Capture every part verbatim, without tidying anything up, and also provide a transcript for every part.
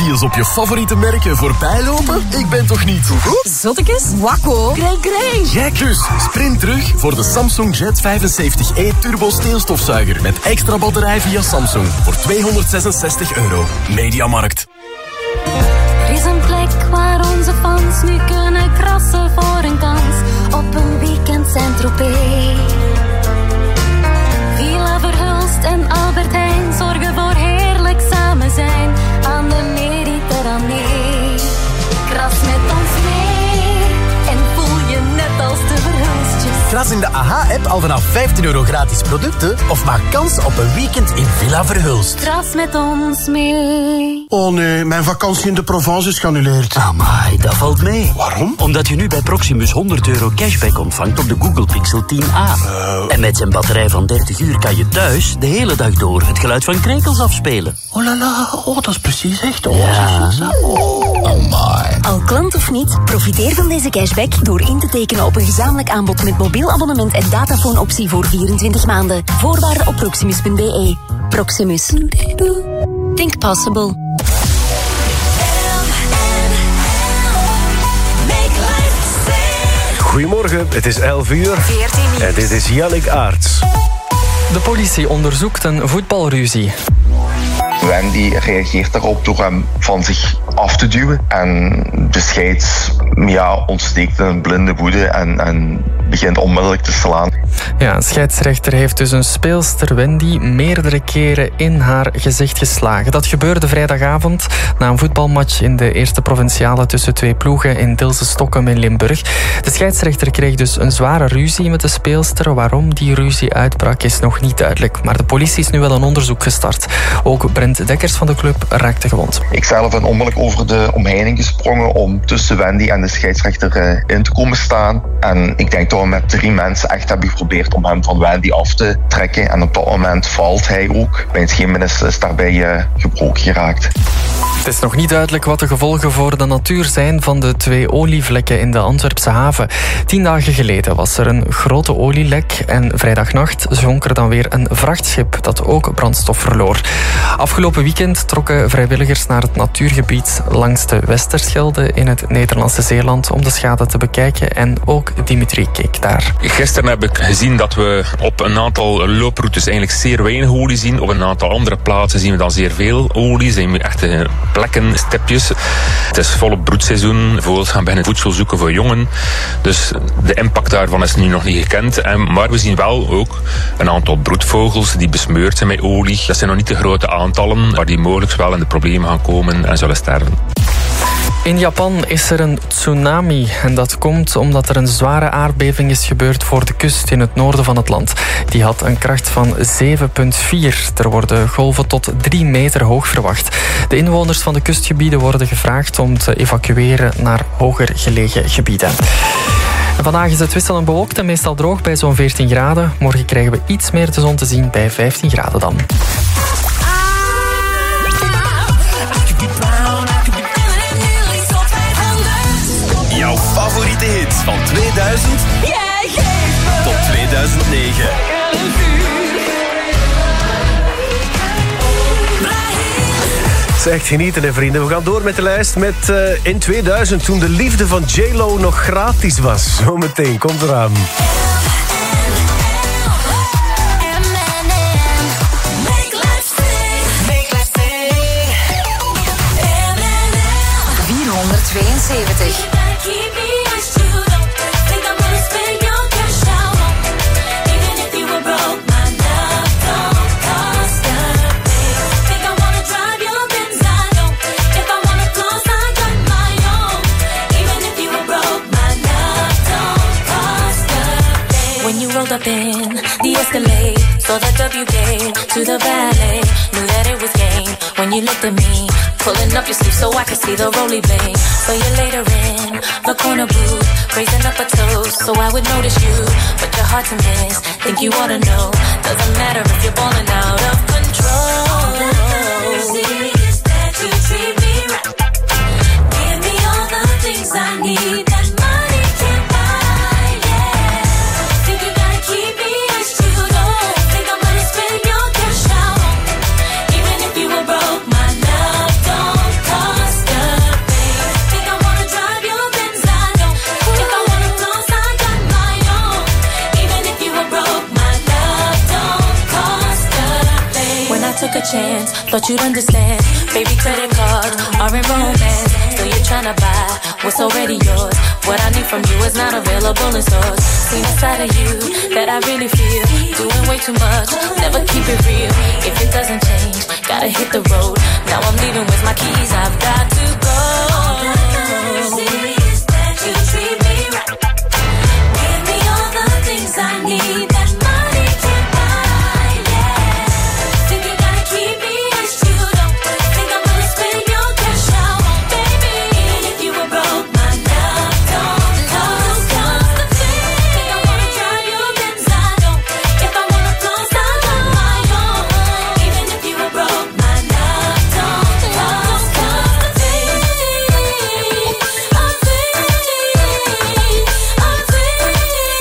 deals op je favoriete merken voorbij lopen? Ik ben toch niet... Zottekes? Wakko? Grey Grey? Gek dus. Sprint terug voor de Samsung Jet vijfenzeventig e Turbo steelstofzuiger met extra batterij via Samsung voor tweehonderdzesenzestig euro. Mediamarkt. Er is een plek waar onze fans nu kunnen krassen voor een kans op een weekend Saint-Tropez. Villa Verhulst en Albert Heijn zorgen voor heerlijk samen zijn aan de Mediterranee. Kras met ons mee en voel je net als de Verhulstjes. Kras in de A H-app al vanaf vijftien euro gratis producten of maak kans op een weekend in Villa Verhulst. Kras met ons mee. Oh nee, mijn vakantie in de Provence is geannuleerd. Amai, dat valt mee. Waarom? Omdat je nu bij Proximus honderd euro cashback ontvangt op de Google Pixel tien a. Uh... En met zijn batterij van dertig uur kan je thuis de hele dag door het geluid van krekels afspelen. Oh la la, oh dat is precies echt. Oh, ja. Oh, amai. Al klant of niet, profiteer van deze cashback door in te tekenen op een gezamenlijk aanbod met mobiel abonnement en datafoonoptie voor vierentwintig maanden. Voorwaarden op proximus punt b e. Proximus. Think possible. Goedemorgen, het is elf uur en dit is Yannick Aerts. De politie onderzoekt een voetbalruzie. Wendy reageert daarop door hem van zich af te duwen. En de scheids ja, ontsteekt in een blinde woede en, en begint onmiddellijk te slaan. Ja, een scheidsrechter heeft dus een speelster Wendy meerdere keren in haar gezicht geslagen. Dat gebeurde vrijdagavond na een voetbalmatch in de eerste provinciale tussen twee ploegen in Dilse, Stokkum en Limburg. De scheidsrechter kreeg dus een zware ruzie met de speelster. Waarom die ruzie uitbrak is nog niet duidelijk. Maar de politie is nu wel een onderzoek gestart. Ook Brent Dekkers van de club raakte gewond. Ik zelf ben onmiddellijk over de omheining gesprongen om tussen Wendy en de scheidsrechter in te komen staan. En ik denk dat we met drie mensen echt hebben geprobeerd om hem van Wendy af te trekken. En op dat moment valt hij ook. Bij het scheenbeen is daarbij uh, gebroken geraakt. Het is nog niet duidelijk wat de gevolgen voor de natuur zijn van de twee olievlekken in de Antwerpse haven. Tien dagen geleden was er een grote olielek en vrijdagnacht zonk er dan weer een vrachtschip dat ook brandstof verloor. Afgelopen weekend trokken vrijwilligers naar het natuurgebied langs de Westerschelde in het Nederlandse Zeeland om de schade te bekijken en ook Dimitri keek daar. Gisteren heb ik gezien dat we op een aantal looproutes eigenlijk zeer weinig olie zien. Op een aantal andere plaatsen zien we dan zeer veel olie. Zijn we echt plekken, stipjes. Het is volop broedseizoen. Vogels gaan beginnen voedsel zoeken voor jongen. Dus de impact daarvan is nu nog niet gekend. Maar we zien wel ook een aantal broedvogels die besmeurd zijn met olie. Dat zijn nog niet de grote aantallen, maar die mogelijk wel in de problemen gaan komen en zullen sterven. In Japan is er een tsunami en dat komt omdat er een zware aardbeving is gebeurd voor de kust in het noorden van het land. Die had een kracht van zeven komma vier. Er worden golven tot drie meter hoog verwacht. De inwoners van de kustgebieden worden gevraagd om te evacueren naar hoger gelegen gebieden. En vandaag is het wisselend bewolkt en meestal droog bij zo'n veertien graden. Morgen krijgen we iets meer de zon te zien bij vijftien graden dan. Jouw favoriete hits van tweeduizend tot tweeduizend negen. Zeg, genieten hè vrienden. We gaan door met de lijst met uh, in tweeduizend, toen de liefde van J Lo nog gratis was. Zometeen, komt eraan. vierhonderdtweeënzeventig. Rolled up in the Escalade, saw the W K to the valet, knew that it was game when you looked at me, pulling up your sleeve so I could see the roly blade. So you later in the corner booth, raising up a toast so I would notice you, but you're hard to miss. Think you ought to know, doesn't matter if you're balling out of control. All that matters is that you treat me right. Give me all the things I need. Call thought you'd understand. Baby, credit cards are in romance. So you're trying to buy what's already yours. What I need from you is not available in stores. Seen a side of you that I really feel. Doing way too much, never keep it real. If it doesn't change, gotta hit the road. Now I'm leaving with my keys, I've got to go. All I see is that you treat me right. Give me all the things I need that money can't buy, yeah. Think you gotta keep me as you don't. Think I'm gonna spend your cash out, baby. Even if you were broke, my love don't cost the thing. Think I wanna drive your Benz, I don't. If I wanna floss, I got my own. Even if you were broke, my love don't cost the thing. A thing, a thing.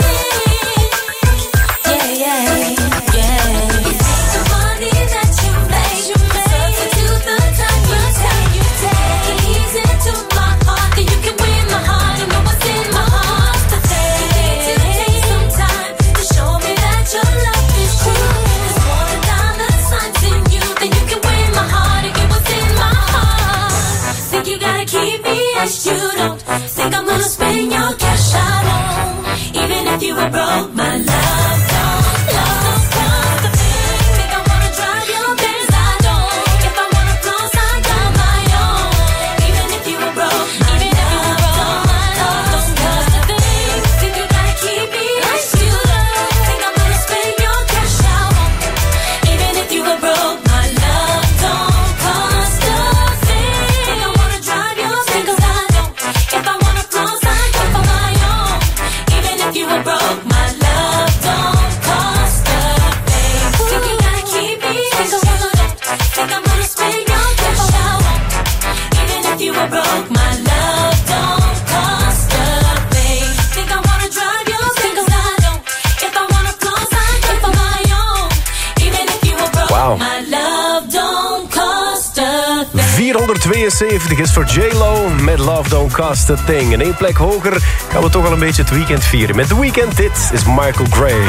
Yeah, yeah, yeah. You take the money that you make, substitute the time you take, you take it easy to my heart, that you can win my heart, you know what's in my heart. The thing to take some time to show me that your love is true. There's more than dollar signs in you, that you can win my heart and get what's in my heart. Think you gotta keep me as you don't. Think I'm gonna spend your cash, I won't. Even if you were broke, my love don't love cost the thing. Think I wanna drive your Benz, I don't. If I wanna floss, I got my own. Even if you were broke, even if you were broke, my love don't cost the thing. Think you gotta keep me as you don't. Think I'm gonna spend your cash, I won't. Even if you were broke, my love don't cost a thing. Think I wanna drive your Benz, I don't. If I wanna floss, I got my own. Even if you were broke, my love don't cost a thing. Think you gotta keep me as you don't. Think I'm gonna spend your cash, I won't. Even if you were broke, my love don't cost a thing. Think I wanna drive your Benz, I don't. If I wanna floss, I got my own. Even if you were broke, Wauw. my love don't cost a thing. vierhonderdtweeënzeventig is voor J-Lo met Love Don't Cost a Thing. En één plek hoger gaan we toch al een beetje het weekend vieren. Met The Weeknd, dit is Michael Gray.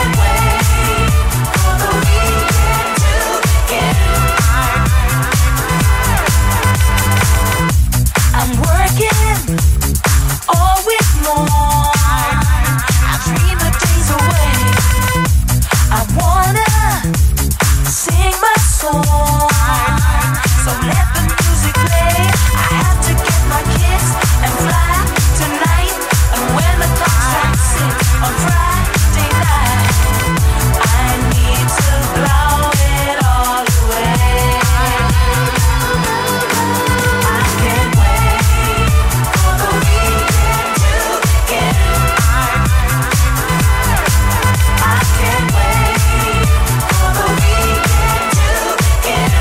I'm working all week long. I dream the days away. I wanna sing my song. So let the music play. I have to get my kids and fly tonight. And when the clock strikes six on Friday night, I need to blow it all away. I can't wait for the weekend to begin. I can't wait for the weekend to begin.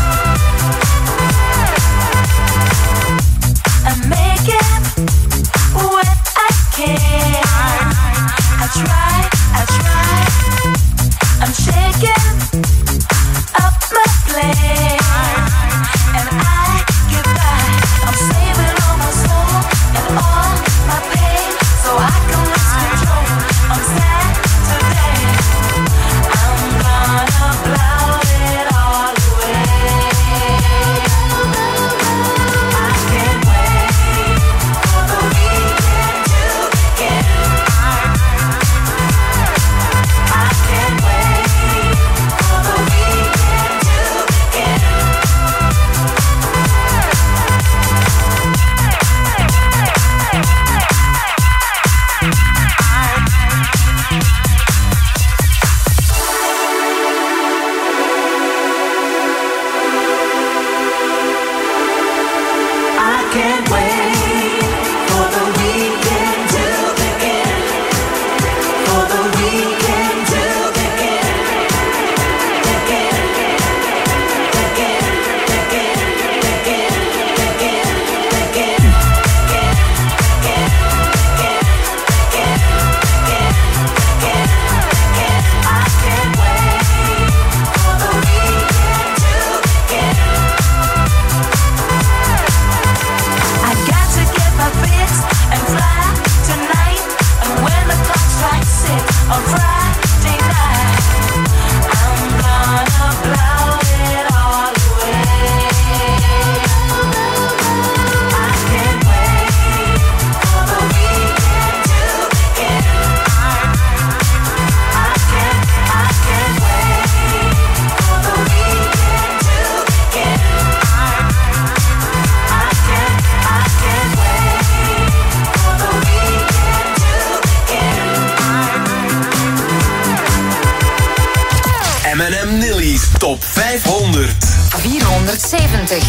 I'm making what I can. I try, I try. I'm shaking up my plate, and I get by. I'm saving all my soul and all my pain, so I can lose control on Saturday. I'm gonna blow it all away. I can't wait for the weekend to begin. I can't wait for the weekend to begin. I can't wait for the weekend to begin. For the weekend to begin. Begin. Begin. Begin. Begin. Begin. Begin. I can't wait for the weekend to begin. I vierhonderdzeventig.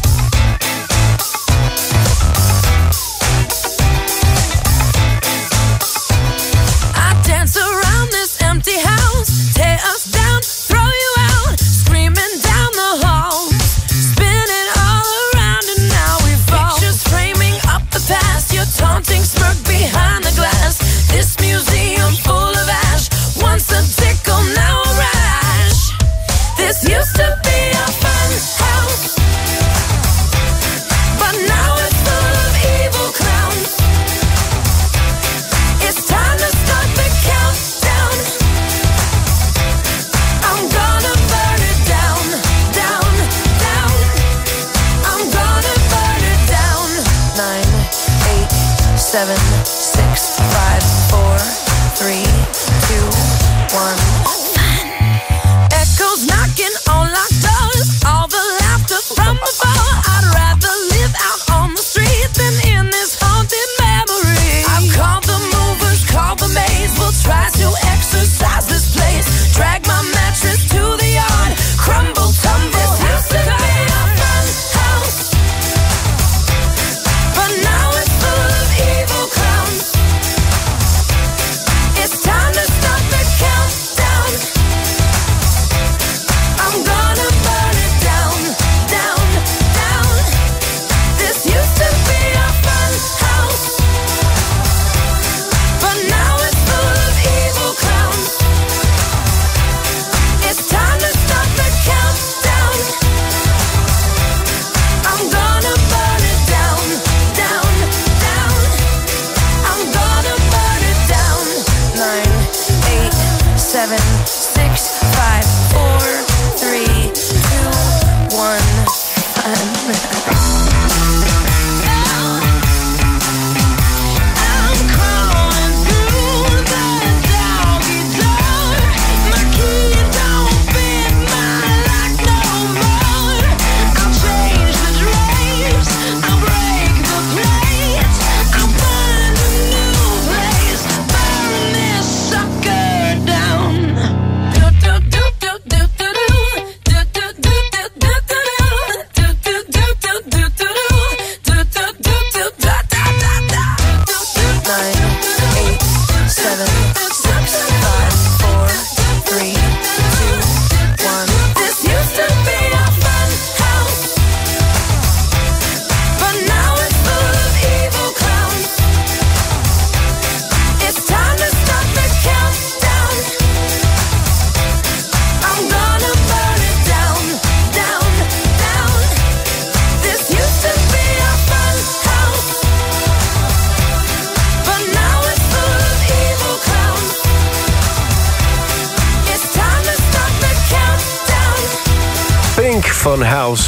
Van House.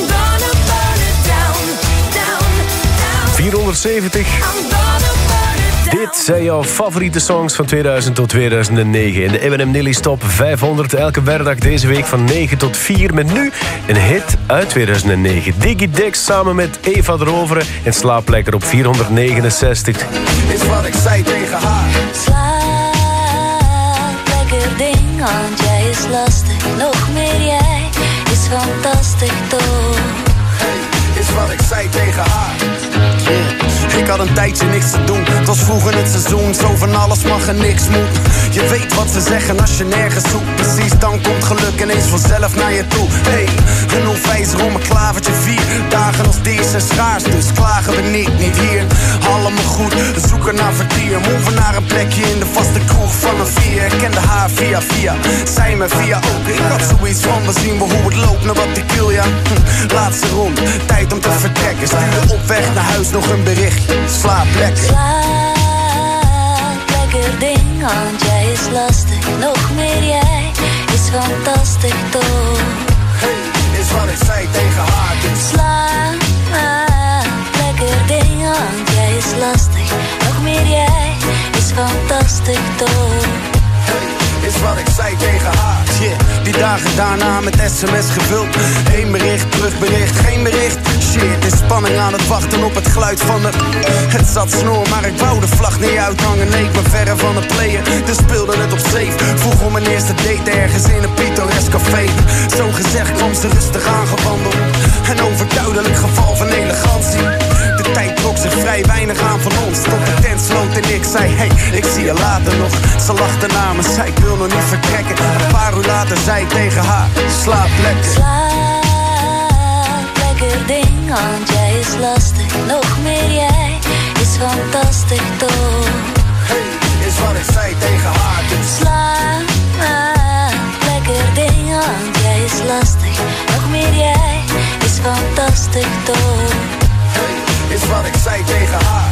vierhonderdzeventig. Dit zijn jouw favoriete songs van tweeduizend tot tweeduizend negen. In de M en M Nilly's Top vijfhonderd. Elke werkdag deze week van negen tot vier. Met nu een hit uit tweeduizend negen. Diggy Dex samen met Eva de Rovere. En slaap lekker op vierhonderdnegenenzestig. Is wat ik zei tegen haar. Slaap lekker ding, want jij is lastig. Nog meer jij is fantastisch toch. Hey, is wat ik zei tegen haar. Yeah. Ik had een tijdje niks te doen. Het was vroeger het seizoen, zo van alles mag en niks moet. Je weet wat ze zeggen als je nergens zoekt. Precies, dan komt geluk ineens vanzelf naar je toe. Hey, een nul vijf om een klavertje vier. Dagen als deze zijn schaars, dus klagen we niet, niet hier. Allemaal goed, we zoeken naar vertier. Moven naar een plekje in de vaste kroeg van een vier. Ik kende haar via via, zij me via ook. Ik had zoiets van, we zien we hoe het loopt, naar wat ik wil, ja. Hm, laatste rond, tijd om te vertrekken. Stuurde op weg naar huis nog een berichtje. Slaap lekker. Slaap lekker ding, want jij is lastig. Nog meer jij is fantastisch toch. Hey, is wat ik zei tegen haar. Dus. Slaap lekker ding, want jij is lastig. Nog meer jij is fantastisch toch. Hey, is wat ik zei tegen haar. Yeah. Die dagen daarna met sms gevuld. Eén bericht, terugbericht, geen bericht. Shit, in spanning aan het wachten op het geluid van de... Het zat snor, maar ik wou de vlag niet uithangen. Nee, ik ben verre van het player, dus speelde het op safe. Vroeg om mijn eerste date ergens in een pittoresk café. Zo gezegd kwam ze rustig aangewandeld. Een overduidelijk geval van elegantie. De tijd trok zich vrij weinig aan van ons. Tot de tent sloot en ik zei, hey, ik zie je later nog. Ze lachte na me, zei ik wil nog niet vertrekken. Een paar uur later zei ik tegen haar, slaap lekker. Slaap lekker ding, want jij is lastig. Nog meer jij is fantastisch toch. Hey, is wat ik zei tegen haar dus. Slaap lekker ding, want jij is lastig. Nog meer jij is fantastisch toch. Hey, is wat ik zei tegen haar.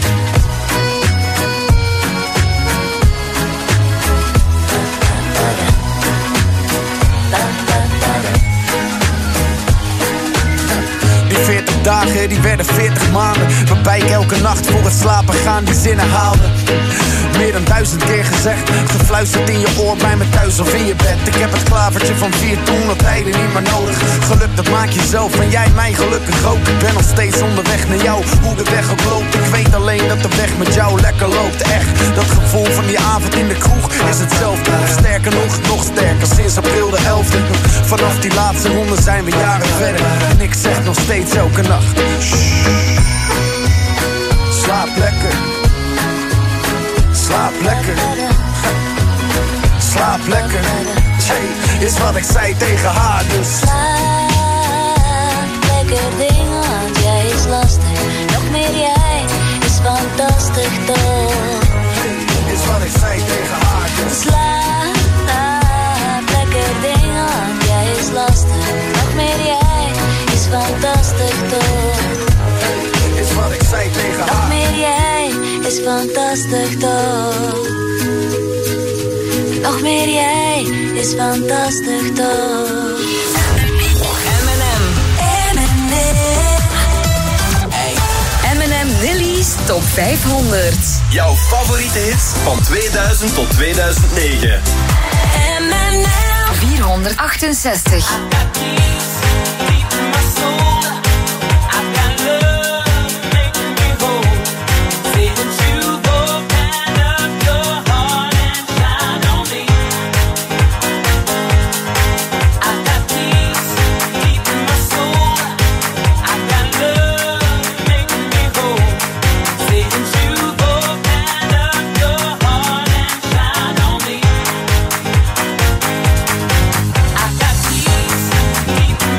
Die veertig dagen, die werden veertig maanden. Waarbij ik elke nacht voor het slapen gaan die zinnen haalde. Meer dan duizend keer gezegd, gefluisterd in je oor bij me thuis of in je bed. Ik heb het klavertje van vier toen op tijden niet meer nodig. Geluk dat maak je zelf en jij mij gelukkig ook. Ik ben nog steeds onderweg naar jou, hoe de weg ook loopt. Ik weet alleen dat de weg met jou lekker loopt. Echt, dat gevoel van die avond in de kroeg is hetzelfde. Sterker nog, nog sterker, sinds april de elfde. Vanaf die laatste ronde zijn we jaren verder. En ik zeg nog steeds elke nacht, shh, slaap lekker. Slaap lekker, slaap lekker. Hey, is wat ik zei tegen haar dus. Slaap lekker ding, want jij is lastig. Nog meer jij is fantastisch toch. Hey, is wat ik zei tegen haar dus. Slaap lekker ding, want jij is lastig. Nog meer jij is fantastisch toch. Hey, is wat ik zei tegen haar. Nog meer jij is fantastisch toch. Nog meer jij is fantastisch toch. M en M. M en M. M en M Nilly's Top vijfhonderd. Jouw favoriete hits van tweeduizend tot tweeduizend negen. M en M. vierhonderdachtenzestig. Deep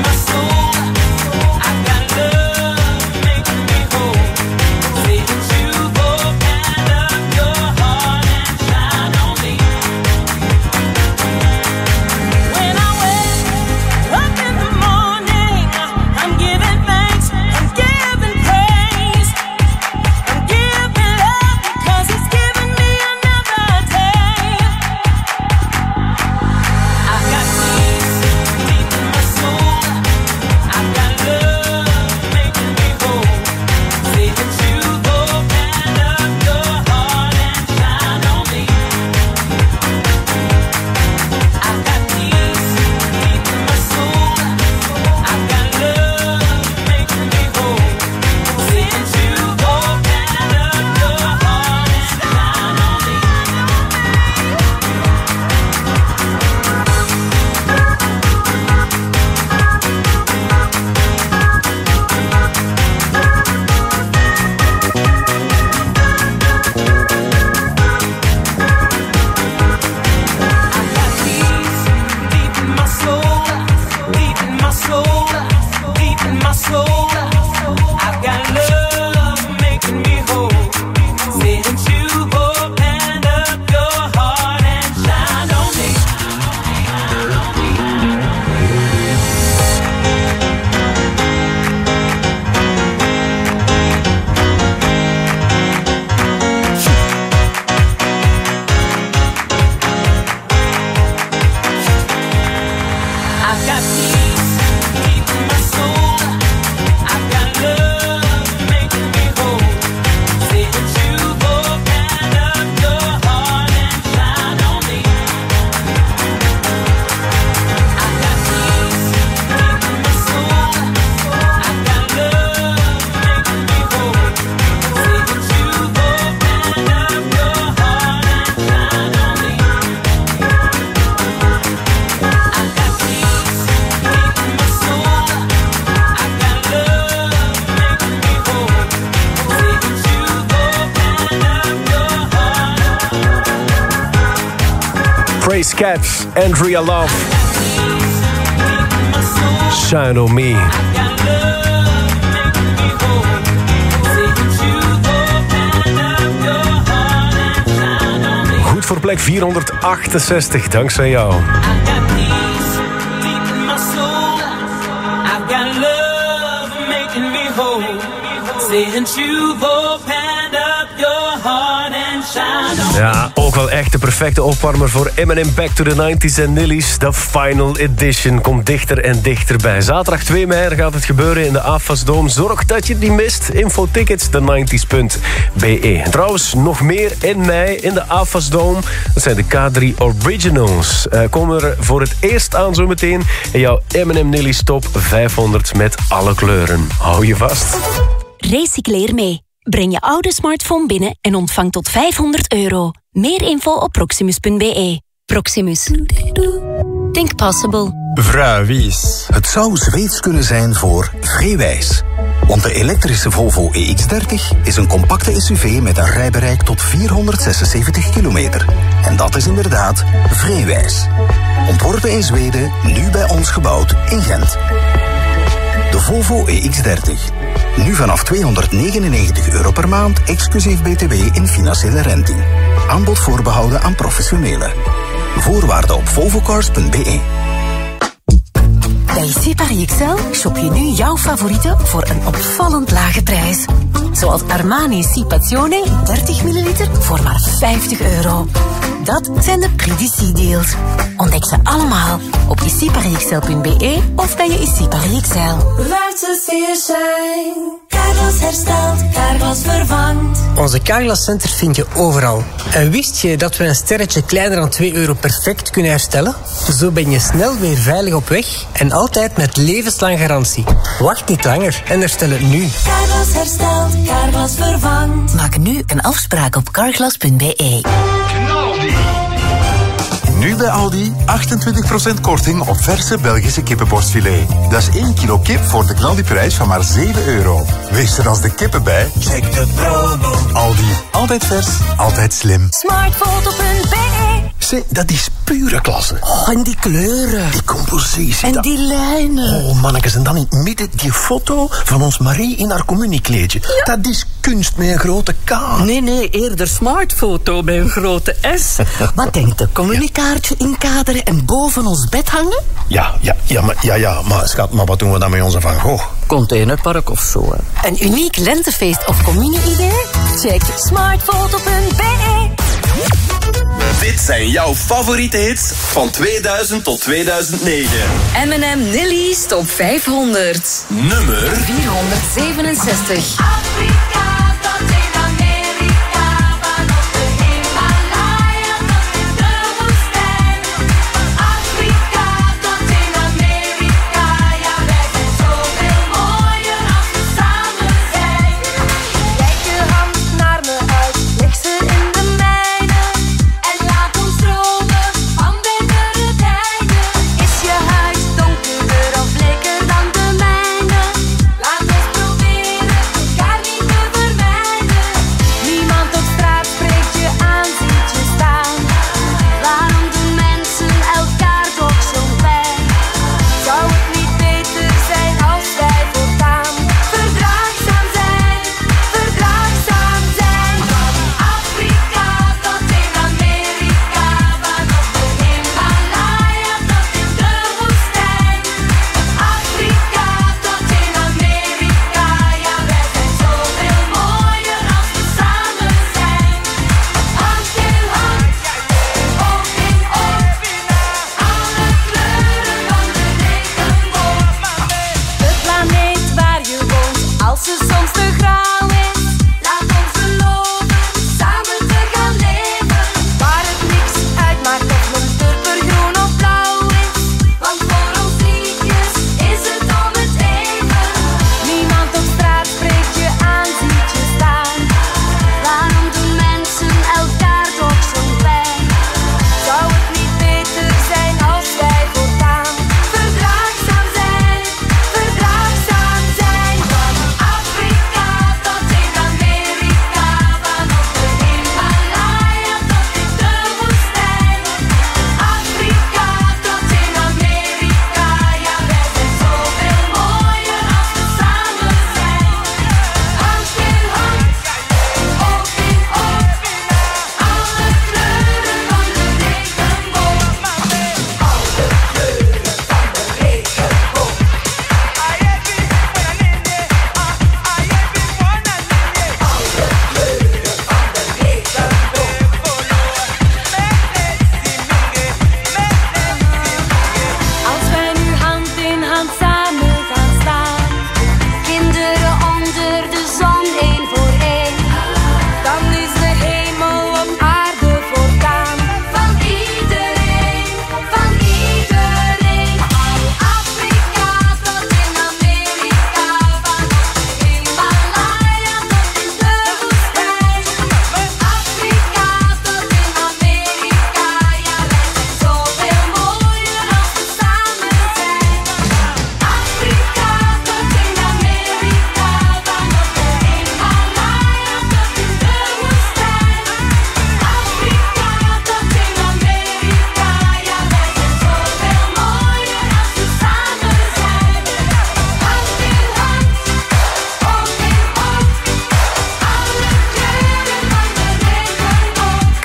Cat, Andrea Love. Shine on me. Goed voor plek vierhonderdachtenzestig, dankzij jou. Ja, ook wel echt de perfecte opwarmer voor Eminem Back to the nineties en Nilly's. De Final Edition komt dichter en dichterbij. Zaterdag twee mei gaat het gebeuren in de A F A S Dome. Zorg dat je het niet mist. Infotickets, de nineties punt b e. En trouwens, nog meer in mei in de A F A S Dome. Dat zijn de K drie Originals. Uh, komen er voor het eerst aan zometeen in jouw Eminem Nilly's Top vijfhonderd met alle kleuren. Hou je vast. Recycleer mee. Breng je oude smartphone binnen en ontvang tot vijfhonderd euro. Meer info op proximus punt b e. Proximus. Think possible. Vrijwijs. Het zou Zweeds kunnen zijn voor vrijwijs. Want de elektrische Volvo E X dertig is een compacte S U V met een rijbereik tot vierhonderdzesenzeventig kilometer. En dat is inderdaad vrijwijs. Ontworpen in Zweden, nu bij ons gebouwd in Gent. De Volvo E X dertig. Nu vanaf tweehonderdnegenennegentig euro per maand, exclusief B T W in financiële renting. Aanbod voorbehouden aan professionelen. Voorwaarden op volvocars punt b e. Bij C Paris X L shop je nu jouw favorieten voor een opvallend lage prijs. Zoals Armani Cipazione dertig milliliter voor maar vijftig euro. Dat zijn de Prix d'Ici deals. Ontdek ze allemaal op i c paris x l punt b e of bij je I C Paris X L. Laat ze zeer zijn. Carglass herstelt, Carglass vervangt. Onze Carglass Center vind je overal. En wist je dat we een sterretje kleiner dan twee euro perfect kunnen herstellen? Zo ben je snel weer veilig op weg en altijd met levenslang garantie. Wacht niet langer en herstel het nu. Carglass herstelt, Carglass vervangt. Maak nu een afspraak op carglass punt b e. Nu bij Aldi achtentwintig procent korting op verse Belgische kippenborstfilet. Dat is één kilo kip voor de knaldiprijs van maar zeven euro. Wees er als de kippen bij. Check de promo. Aldi, altijd vers, altijd slim. Smartfoto punt b e. Zeg, dat is pure klasse. Oh, en die kleuren. Die compositie. En dat... die lijnen. Oh, mannetjes, en dan in het midden die foto van ons Marie in haar communiekleedje. Ja. Dat is kunst met een grote K. Nee, nee, eerder smartfoto met een grote S. Wat denkt de communicaartje inkaderen en boven ons bed hangen? Ja, ja, ja, maar, ja, ja, maar schat, maar wat doen we dan met onze Van Gogh? Containerpark of zo, hè. Een uniek lentefeest of communie-idee? Check smartfoto punt b e. Dit zijn jouw favoriete hits van tweeduizend tot tweeduizend negen. Eminem Nilly's Top vijfhonderd. Nummer vierhonderdzevenenzestig. Laat ons proberen, elkaar niet te verliezen.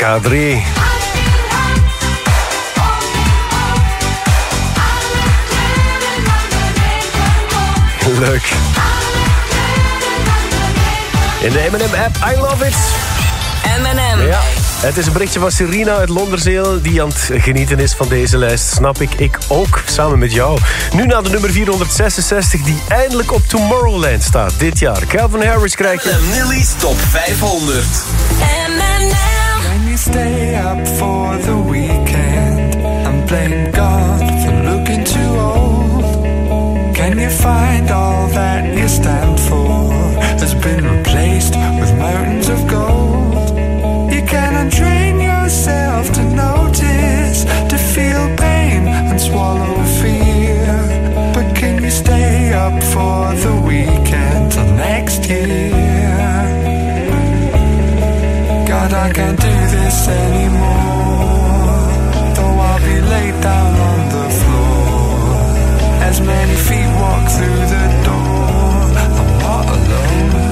K drie. Leuk. In de M en M-app, I love it. M en M. Ja, het is een berichtje van Serena uit Londerzeel die aan het genieten is van deze lijst. Snap ik, ik ook, samen met jou. Nu naar de nummer vierhonderdzesenzestig die eindelijk op Tomorrowland staat dit jaar. Calvin Harris krijgt je. Nilly's Top vijfhonderd. M and M. Can you stay up for the weekend and blame God for looking too old? Can you find all that you stand for has been replaced with mountains of gold? You cannot train yourself to notice, to feel pain and swallow fear. But can you stay up for the weekend till next year? God, I can't do this anymore, though I'll be laid down on the floor. As many feet walk through the door, I'm not alone.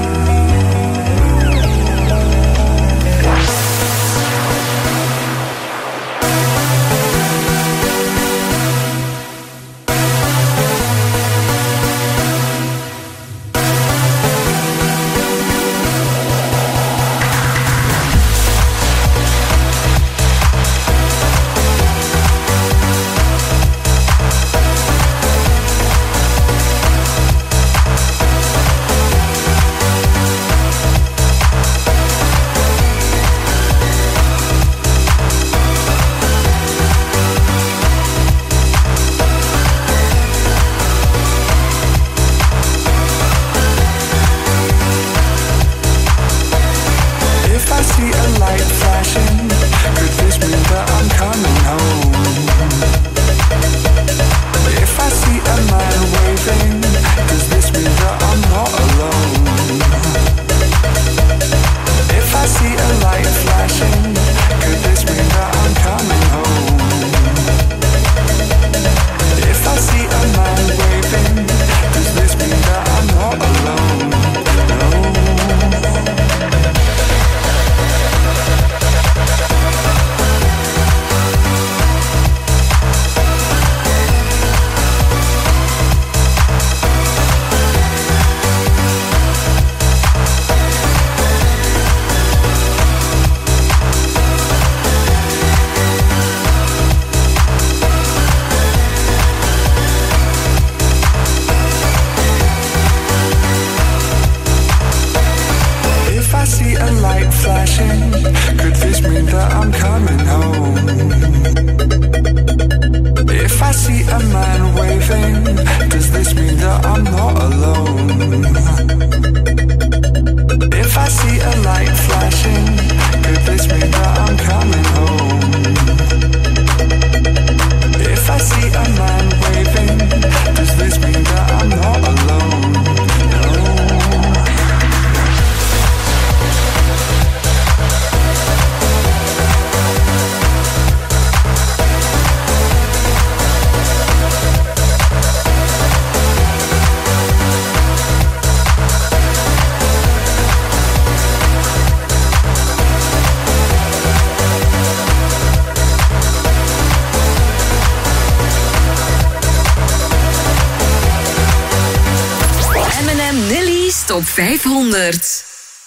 Top vijfhonderd.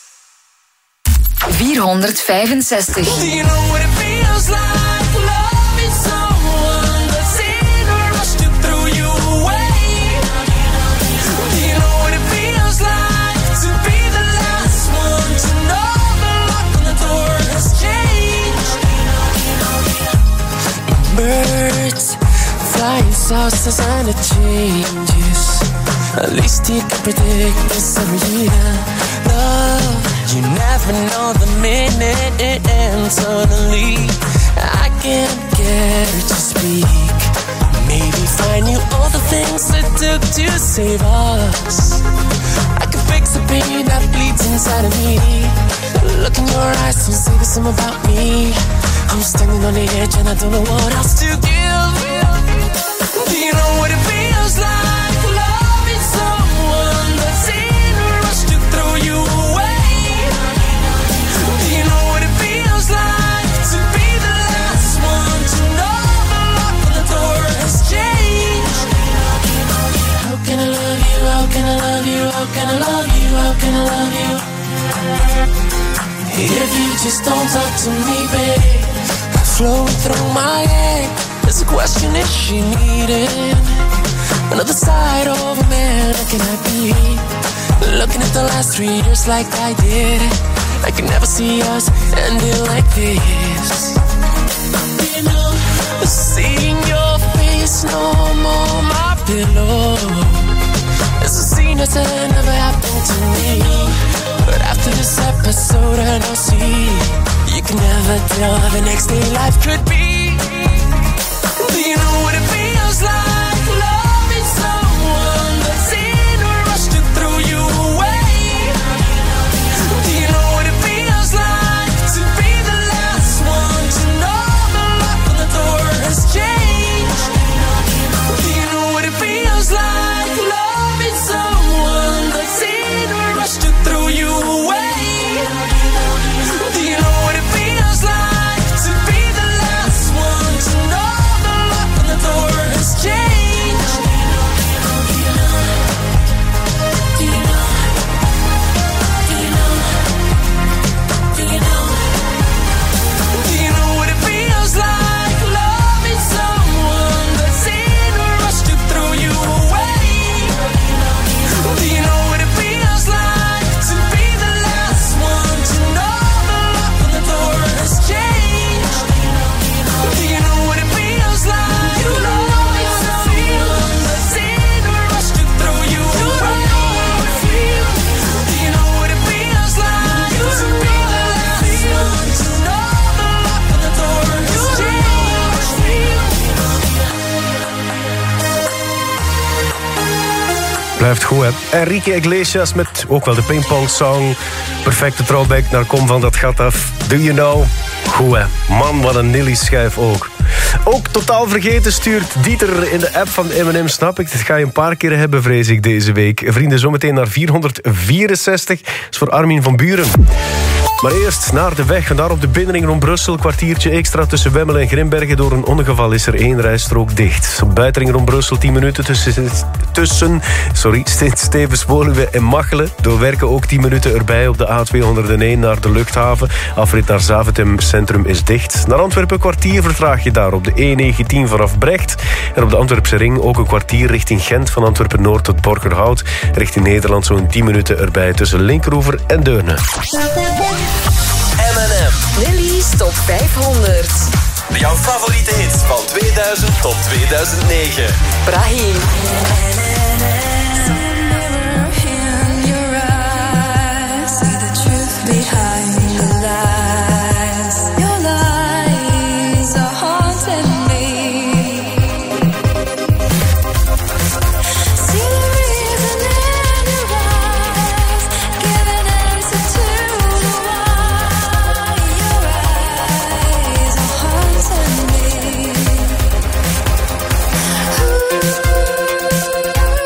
vierhonderdvijfenzestig. Do you know what it feels like? Loving someone that's in a rush to throw you away. Do you know what it feels like to be the last one to know the lock on the door has changed? Birds flying saucers and it changes. At least you can predict this every year. Love, you never know the minute and suddenly I can't get her to speak. Maybe find you all the things it took to save us. I can fix the pain that bleeds inside of me. Look in your eyes, don't say the same about me. I'm standing on the edge and I don't know what else to give. Do you know what it feels like? Someone that's in a rush to throw you away. Do you know what it feels like If you just don't talk to me, babe, flowing through my head is a question, is she needing another side of a man? How can I be looking at the last three years like I did? I can never see us ending like this. You know, seeing your face no more my pillow. It's a scene that's never happened to me. But after this episode and I'll see, you can never tell how the next day life could be. Do you know what it feels like? Loving someone that's in a rush to throw you away. Do you know what it feels like to be the last one to know the lock on the door has changed? Do you know what it feels like? Loving someone that's in a rush to throw you away. Do you know what it feels like to be the last one to know the lock on the door has changed? Do you know? Do you know? Do you know? Do you know? Do you know what it feels like? Loving someone that's in a rush to throw you away. Do you know what it feels like to be the last one to know the lock on the door has changed? Do you know what it feels like? You know it's someone that's in a rush to throw you away. Do you know what it feels like to be the last one to know the lock on the door has changed? Blijft goed, hè. Enrique Iglesias met ook wel de pingpong-song. Perfecte throwback naar Kom van dat gat af. Do you know? Goed, hè. Man, wat een Nilly-schijf ook. Ook totaal vergeten stuurt Dieter in de app van M en M. Snap ik, dat ga je een paar keer hebben, vrees ik, deze week. Vrienden, zometeen naar vierhonderdvierenzestig. Dat is voor Armin van Buren. Maar eerst naar de weg. Vandaar op de binnenring rond Brussel. Kwartiertje extra tussen Wemmel en Grimbergen. Door een ongeval is er één rijstrook dicht. Op buitenring rond Brussel tien minuten tussen, tussen sorry, Sint-Stevens-Woluwe en Machelen. Doorwerken ook tien minuten erbij op de A tweehonderdéén naar de luchthaven. Afrit naar Zaventem Centrum is dicht. Naar Antwerpen kwartier vertraag je daar op de E negentien vanaf Brecht. En op de Antwerpse ring ook een kwartier richting Gent. Van Antwerpen-Noord tot Borgerhout. Richting Nederland zo'n tien minuten erbij tussen Linkeroever en Deurne. M en M. Nilly's Top vijfhonderd. Jouw favoriete hits van tweeduizend tot tweeduizend negen. Brahim. Ooh.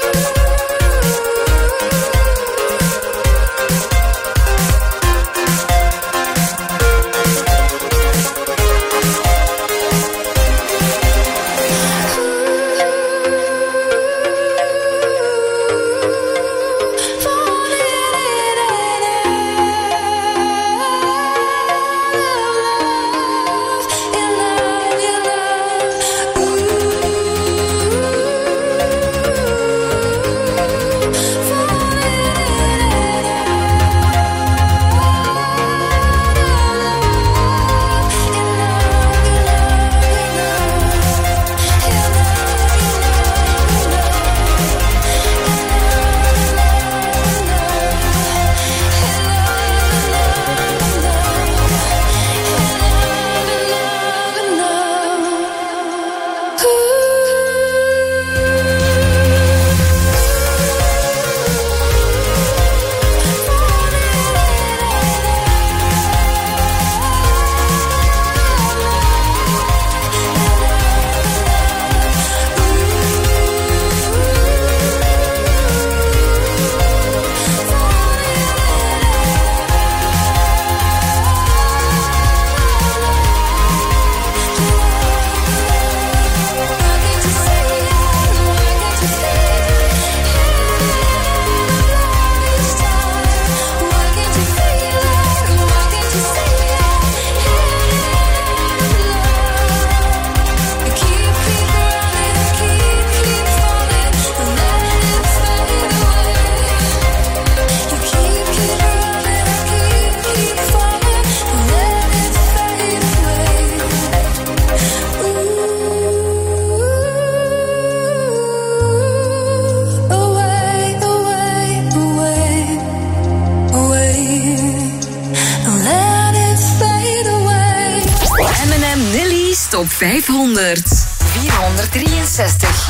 Top vijfhonderd. vierhonderddrieënzestig.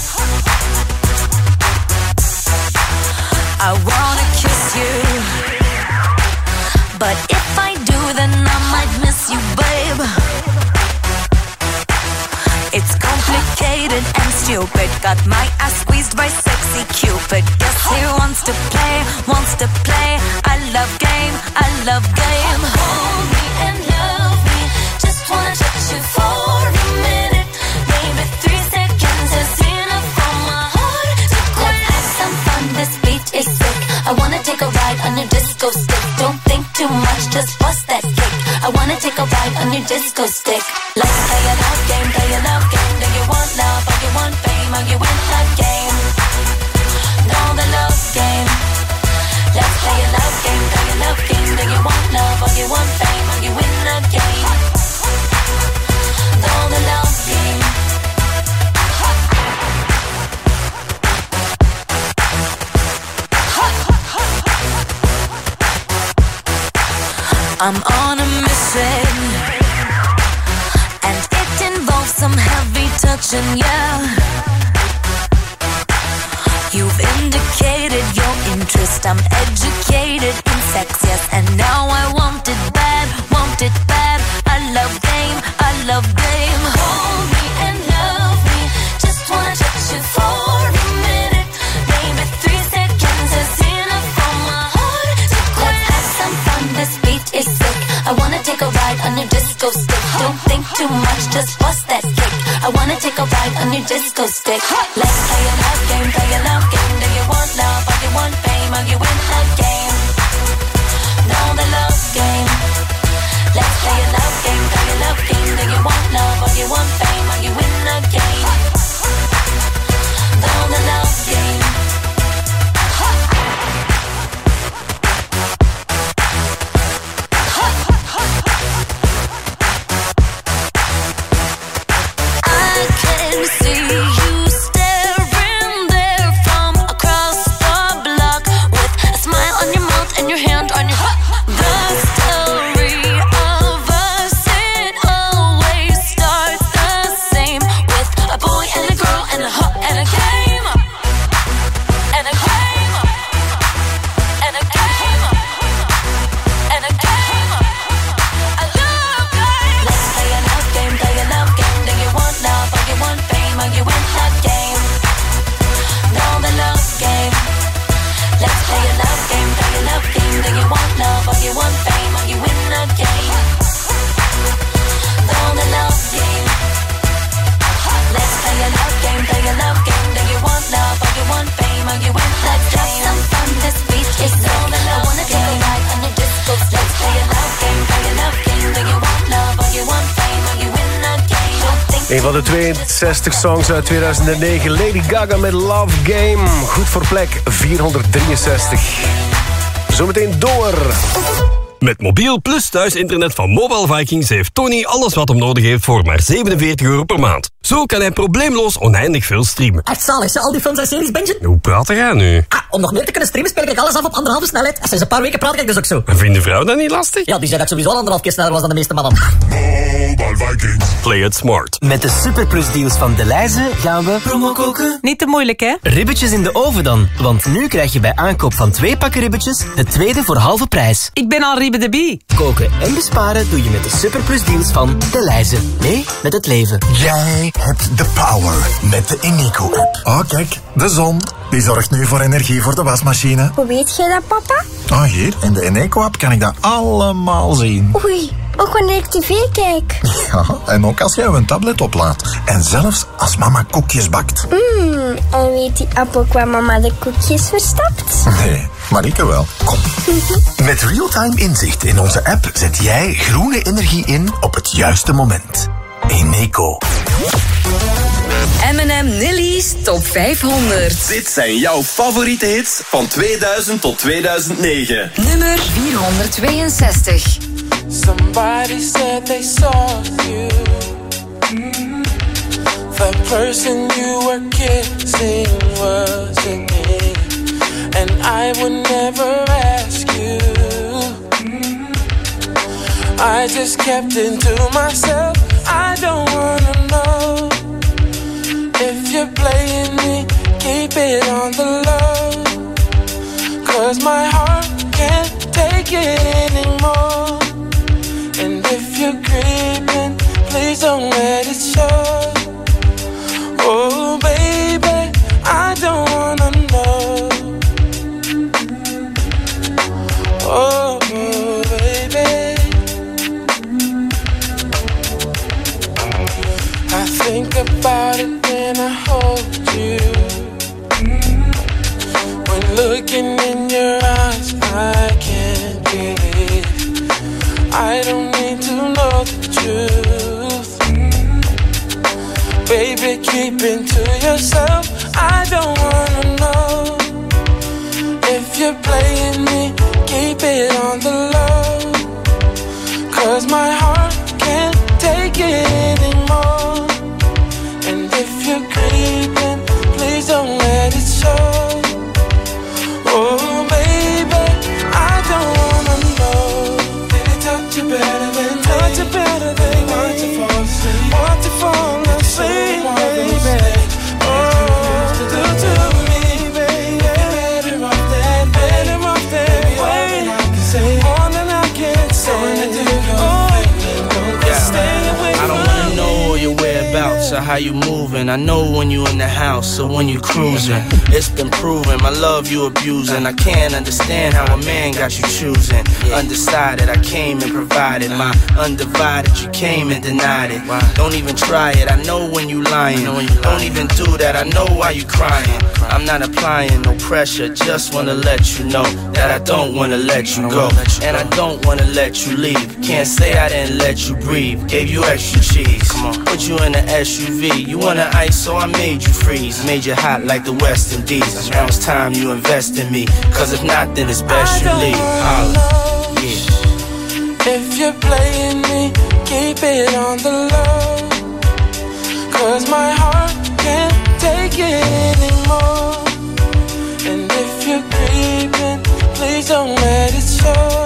I wanna kiss you, but if I do, then I might miss you, babe. It's complicated and stupid. Got my ass squeezed by sexy Cupid. Guess he wants to play, wants to play. I love game, I love game. Hold me and love me. Just wanna touch you for a minute. Maybe three seconds is enough for my heart to quit. Let's have some fun, this beat is sick. I wanna take a ride on your disco stick. Don't think too much, just bust that kick. I wanna take a ride on your disco stick. Let's play a love game, play a love game. Do you want love or you want fame? Or you win the game? Know the love game. Let's play a love game, play a love game. Do you want love or you want fame? Or you win the game? Know the love game. I'm on a mission, and it involves some heavy touching, yeah. You've indicated your interest, I'm educated in sex, yes. And now I want it bad, want it bad. I love game, I love game. Hold me and love me, just wanna touch you for a minute. Maybe three seconds is enough for my heart to quit. Let's have some fun, this beat is sick. I wanna take a ride on your disco stick. Don't think too much, just bust that kick. I wanna take a ride on your disco stick. Let's play a love game, play a love game. Do you want love or you want fame? Or you win the game? Know the love game. Let's play a love game, play a love game. Do you want love or you want fame? Or you win the game? Know the love game. See you staring there from across the block with a smile on your mouth and your hand on your heart. The story of us, it always starts the same with a boy and a girl and a hot and a game and a game and a game and a game. I love game. Let's play a love game, play a love game. Do you want love or you want fame? Or you win the game? Know the love game. Let's play a love game, play a love game. Do you want love or you want fame? Or you win the game? Know the love game. Let's play a love game, play a love game. Do you want love or you want fame? Or you win the game? Let's have some fun, this beat is know the love. I wanna take a ride on your disco. Let's play a love game, play a love game. Do you want love or you want fame? Or you win the game? Don't think Een van de tweeënzestig songs uit tweeduizend negen. Lady Gaga met Love Game. Goed voor plek vierhonderddrieënzestig. Zometeen door. Met mobiel plus thuisinternet van Mobile Vikings heeft Tony alles wat hem nodig heeft voor maar zevenenveertig euro per maand. Zo kan hij probleemloos oneindig veel streamen. Echt zalig, al die films en series, Benji. Hoe praat jij nu? Ah, om nog meer te kunnen streamen speel ik alles af op anderhalve snelheid. En sinds een paar weken praat ik dus ook zo. En vindt de vrouw dat niet lastig? Ja, die zei dat ik sowieso al anderhalf keer sneller was dan de meeste mannen. Mobile Vikings. Play it smart. Met de Superplus deals van Delhaize gaan we... Promo koken? Niet te moeilijk, hè? Ribbetjes in de oven dan. Want nu krijg je bij aankoop van twee pakken ribbetjes het tweede voor halve prijs. Ik ben al Ribbe de Bie. Koken en besparen doe je met de Superplus deals van Delhaize. Nee, met het leven. Jij hebt de power met de Eneco-app. Oh, kijk, de zon. Die zorgt nu voor energie voor de wasmachine. Hoe weet jij dat, papa? Oh, hier, in de Eneco-app kan ik dat allemaal zien. Oei, ook wanneer ik tv kijk. Ja, en ook als jij een tablet oplaadt. En zelfs als mama koekjes bakt. Mmm, en weet die app ook waar mama de koekjes verstapt? Nee, maar ik wel. Kom. Met real-time inzicht in onze app zet jij groene energie in op het juiste moment. Eneco. M en M Nilly's Top vijfhonderd. Dit zijn jouw favoriete hits van tweeduizend tot tweeduizend negen. Nummer vierhonderdtweeënzestig. Somebody said they saw you. Mm-hmm. The person you were kissing wasn't me. And I would never ask you. Mm-hmm. I just kept it to myself. I don't wanna know if you're playing me. Keep it on the low, 'cause my heart can't take it anymore. And if you're creeping, please don't let it show. Oh baby, I don't wanna know. Oh baby, I think about it when I hold you. When looking in your eyes, I can't breathe. I don't need to know the truth. Baby, keep it to yourself. I don't wanna know if you're playing me. Keep it on the low, 'cause my heart can't take it anymore. And if you're creeping, please don't let it show. Oh baby, I don't wanna know. Did it touch you better than me? Touch you better than me? Want to fall asleep? Want to fall asleep, baby? Oh, do to me, baby. Better off that, better off that way. More than I can say. Oh, yeah. Stay away from me. I don't wanna know all your whereabouts or how you moving. I know when you in the house or when you cruising. It's been proven, my love you abusing. I can't understand how a man got you choosing. Undecided, I came and provided. My undivided, you came and denied it. Don't even try it, I know when you lying. Don't even do that, I know why you crying. I'm not applying no pressure, just wanna let you know that I don't wanna let you go. And I don't wanna let you leave. Can't say I didn't let you breathe. Gave you extra cheese, put you in the S U V. You wanna ice, so I made you freeze. Made you hot like the West Indies. Now it's time you invest in me, 'cause if not, then it's best you leave. Holla. Yeah. If you're playing me, keep it on the low, 'cause my heart can't take it anymore. And if you're creeping, please don't let it show.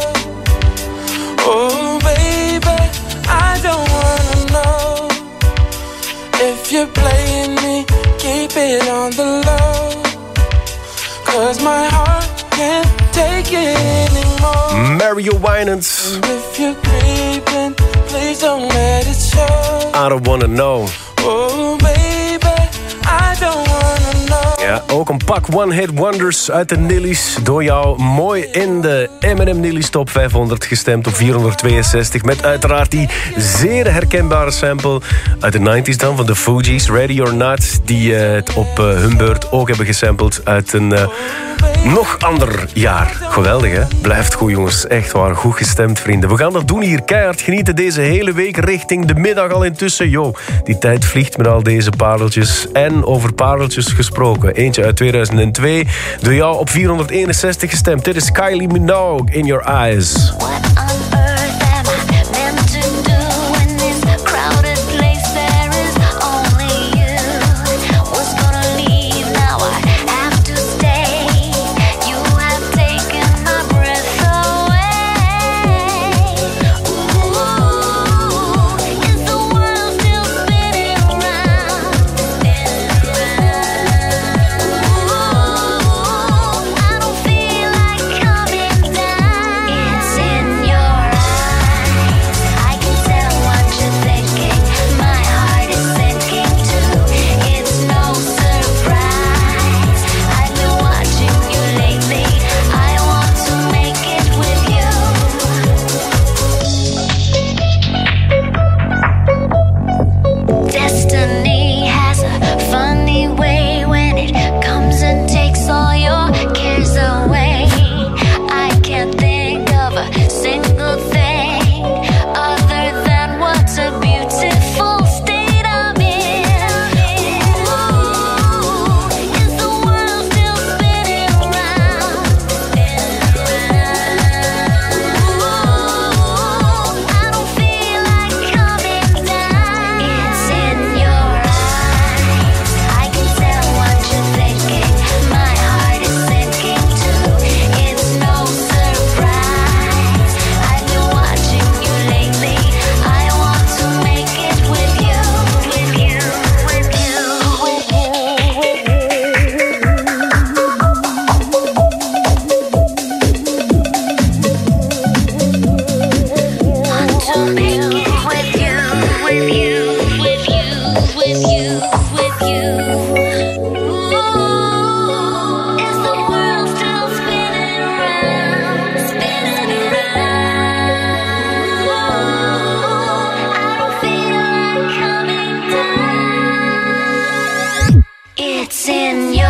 Oh baby, I don't wanna know if you're playing me. Keep it on the low, 'cause my heart can't take it anymore. Mario Winans. If you're creeping, please don't let it show. I don't wanna know. Oh baby, I don't wanna know. Ja, ook een pak one-hit wonders uit de Nillies. Door jou mooi in de M en M Nillies Top vijfhonderd gestemd op vierhonderdtweeënzestig. Met uiteraard die zeer herkenbare sample uit de negentig dan van de Fugees, Ready or Not. Die uh, het op uh, hun beurt ook hebben gesampled uit een uh, nog ander jaar. Geweldig hè? Blijft goed jongens. Echt waar, goed gestemd vrienden. We gaan dat doen hier. Keihard genieten deze hele week richting de middag al intussen. Yo, die tijd vliegt met al deze pareltjes. En over pareltjes gesproken. Eentje uit tweeduizend twee. Door jou op vierhonderdeenenzestig gestemd. Dit is Kylie Minogue, In Your Eyes. It's in to make it with you, with you, with you, with you, with you. Ooh, is the world still spinning around, spinning around? Ooh, I don't feel like coming down. It's in your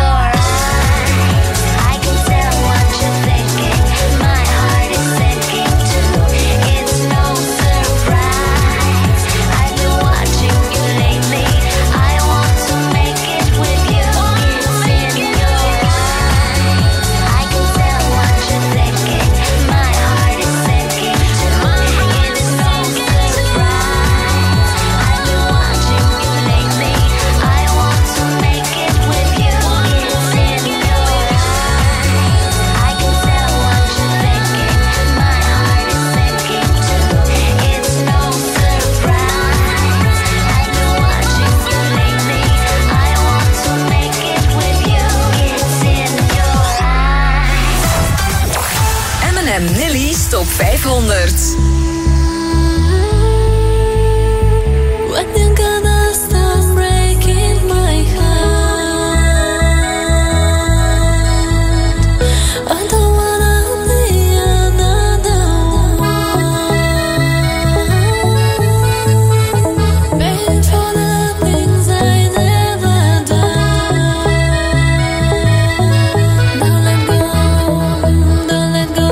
Top vijfhonderd. When you're gonna stop breaking my heart, I don't wanna be another one. Paying for the things I never done. Don't let go, don't let go.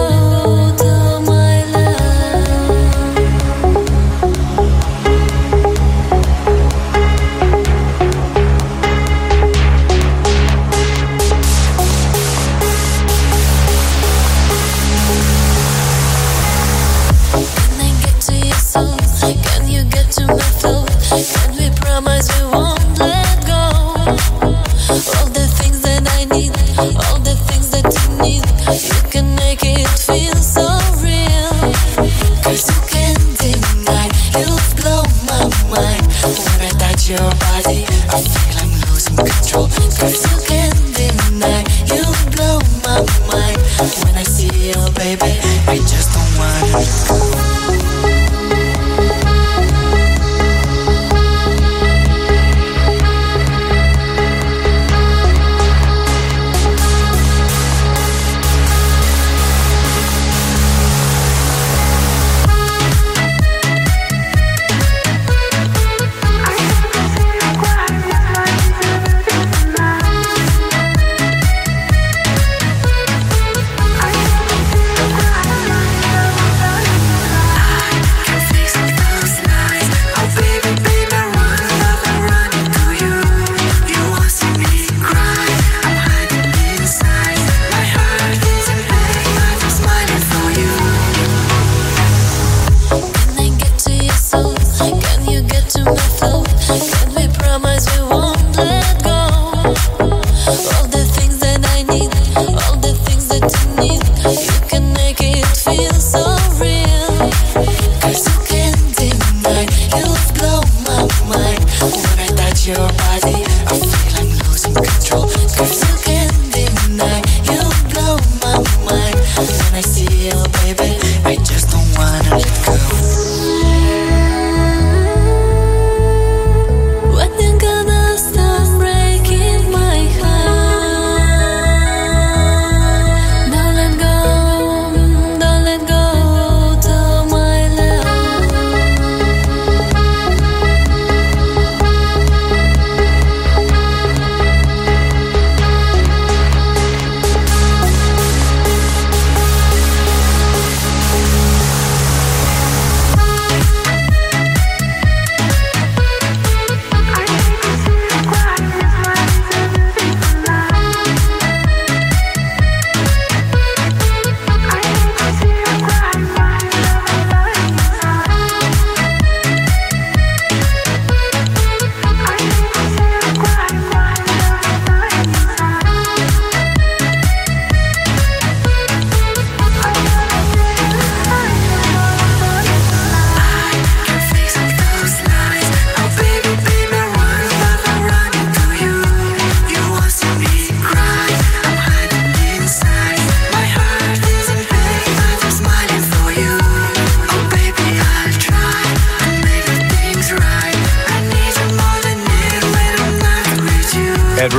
Can you get to my throat? Can we promise we won't let go? All the things that I need, all the things that you need, you can make it feel so real. Cause you can't deny, you blow my mind. When I touch your body, I feel I'm losing control. Cause you can't deny, you blow my mind. When I see you, baby, I just don't wanna let go. I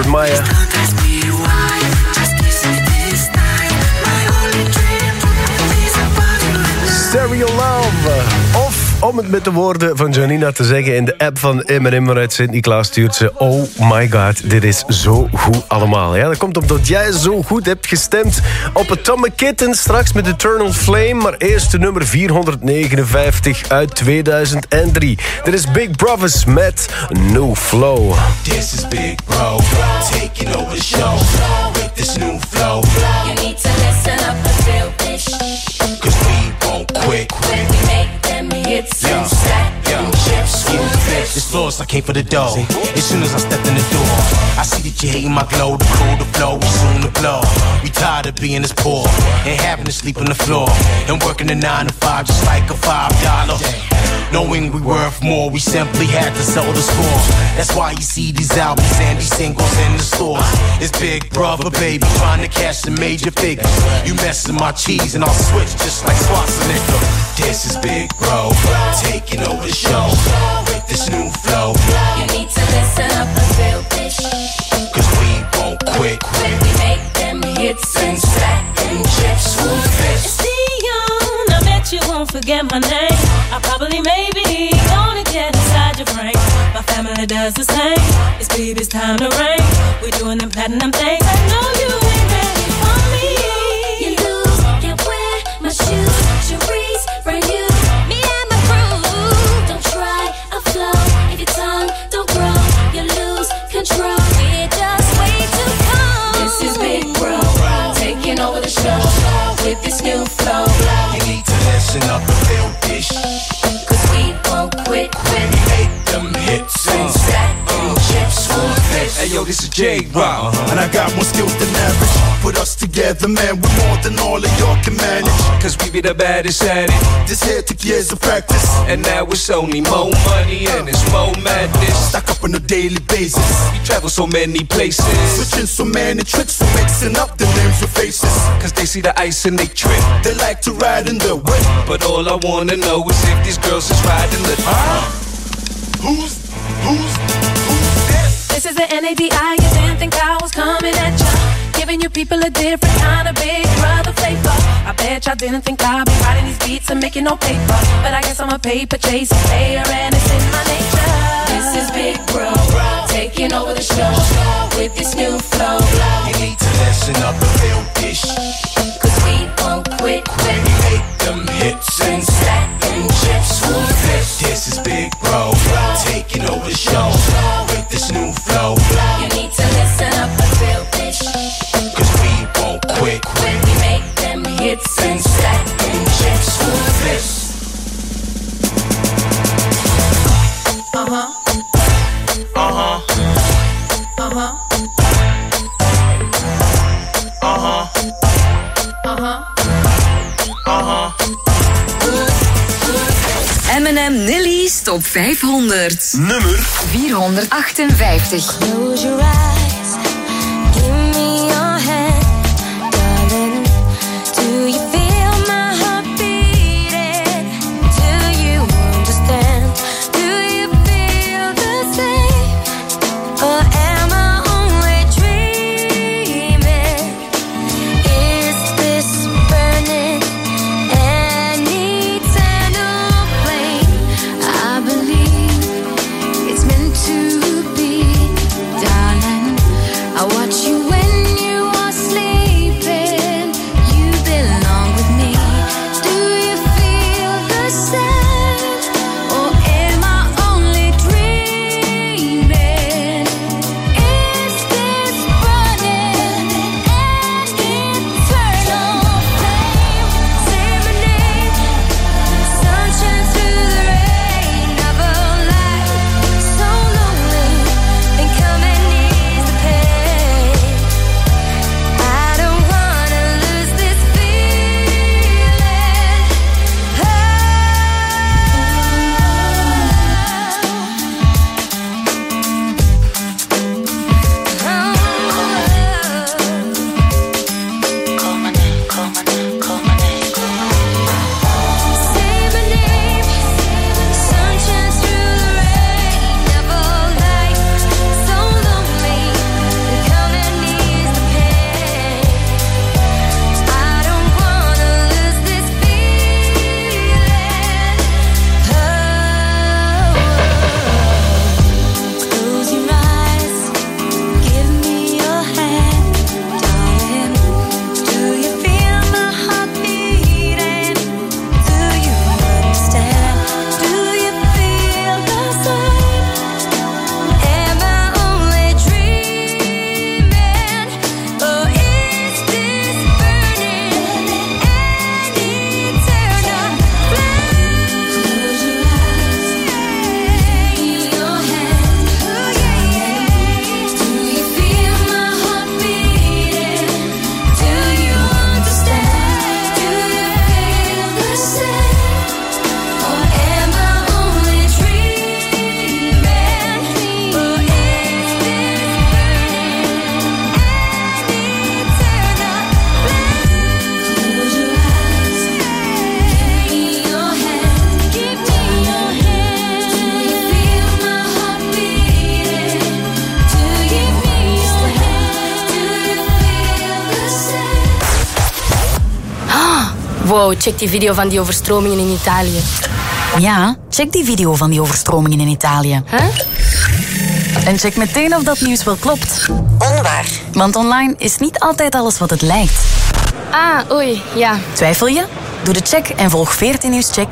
Stuart Maya. Stereo Love. Of, om het met de woorden van Janina te zeggen, in de app van Eminem uit Sint-Niklaas stuurt ze: oh my god, dit is zo goed allemaal. Ja, dat komt omdat jij zo goed hebt gestemd op Atomic Kitten, straks met Eternal Flame, maar eerst de nummer vierhonderdnegenenvijftig uit tweeduizend drie. Dit is Big Brothers met No Flow. This is Big Bro, taking over the show with this new flow. You need to listen up and feel this. Cause we won't quit. When we make them hits and stack them chips, we'll fish. This floor's I came for the dough. As soon as I stepped in the door, I see that you hating my glow. The cool, the flow, we soon to blow. We tired of being this poor and having to sleep on the floor and working a nine to five just like a five dollar. Knowing we worth more, we simply had to sell the score. That's why you see these albums and these singles in the stores. It's Big Brother, baby, trying to cash the major figures. You messing my cheese and I'll switch just like Schwarzenegger. This is Big Bro, taking over the show with this new flow. You need to listen up and feel this. Cause we won't quit. When we make them hits and stack them chips, we'll fish. It's Dion, I bet you won't forget my name. I probably maybe gonna get inside your brain. My family does the same. It's baby's time to reign. We're doing them platinum things. I know you ain't ready for me. You lose, can't wear my shoes. Cherise, brand new. Me and my crew. Don't try a flow. If your tongue don't grow, you lose control. We're just way too cold. This is Big Bro, taking over the show with this new flow. You need to listen up and feel this. Cause we won't quit when we make them hits and stack them chips, we'll fish. Hey yo, this is J-Rock, and I got more skills than average. Put us together, man, we're more than all of y'all can manage. Cause we be the baddest at it. This here took years of practice, and now it's only more money and it's more madness. Stack up on a daily basis. We travel so many places, switching so many tricks, so mixing up the names with faces. Cause they see the ice and they trip. They like to ride in the whip, but all I wanna know is if these girls is riding the huh? Who's, who's, who's this? This is the N A D I, you didn't think I was coming at ya. Giving you people a different kind of Big Brother flavor. I bet y'all didn't think I'd be writing these beats and making no paper. But I guess I'm a paper chasing player and it's in my nature. This is Big Bro, taking over the show with this new flow. You need to listen up and feel this. Cause we won't quit when we make them hits and stack them chips, we'll fish. This is Big Bro, taking over the show with this new flow. You need to listen up and feel this. Cause we won't quit when we make them hits and stack them chips, we'll fish. Uh-huh. Uh-huh. Uh-huh. Uh-huh. Uh-huh. Uh-huh. Eminem Nilly's Top vijfhonderd. Nummer vierhonderdachtenvijftig. Close your eyes, give me your hand, darling. Do you feel my heart beating? Do you understand? Do you feel the same? Or am I only dreaming? Is this burning any eternal flame? I believe it's meant to be, darling. Wow, check die video van die overstromingen in Italië. Ja, check die video van die overstromingen in Italië. Huh? En check meteen of dat nieuws wel klopt. Onwaar. Want online is niet altijd alles wat het lijkt. Ah, oei, ja. Twijfel je? Doe de check en volg veertien Nieuwscheck